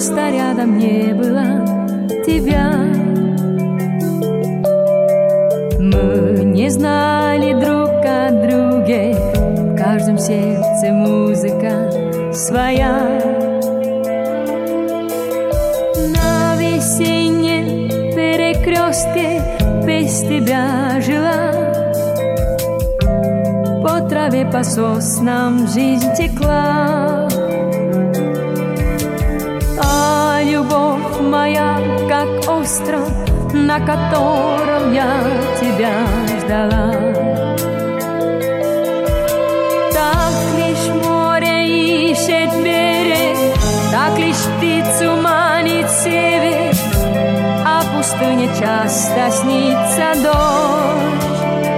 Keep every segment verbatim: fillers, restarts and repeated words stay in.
просто рядом не было тебя. Мы не знали друг о друге, в каждом сердце музыка своя. На весеннем перекрестке без тебя жила, по траве, по соснам жизнь текла. А любовь моя, как остров, на котором я тебя ждала. Так лишь море ищет берег, так лишь птицу манит север, а пустыне часто снится дождь.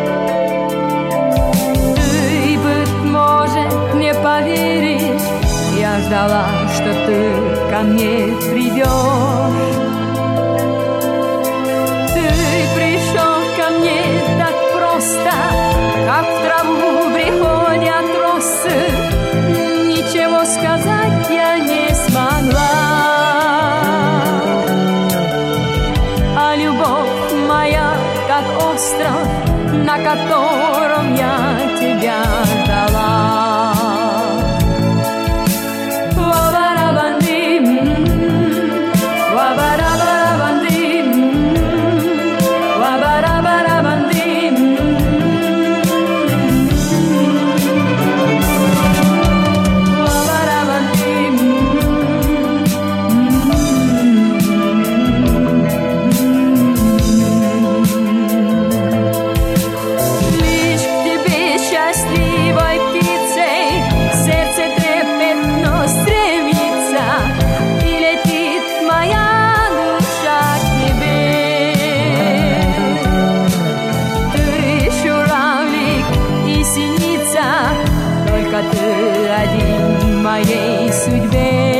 Ты, быть может, не поверишь, я ждала, что ты ко мне придешь. Как в траву приходят росы, ничего сказать я не смогла. А любовь моя, как остров, на котором я тебя ждала. Ты один в моей судьбе.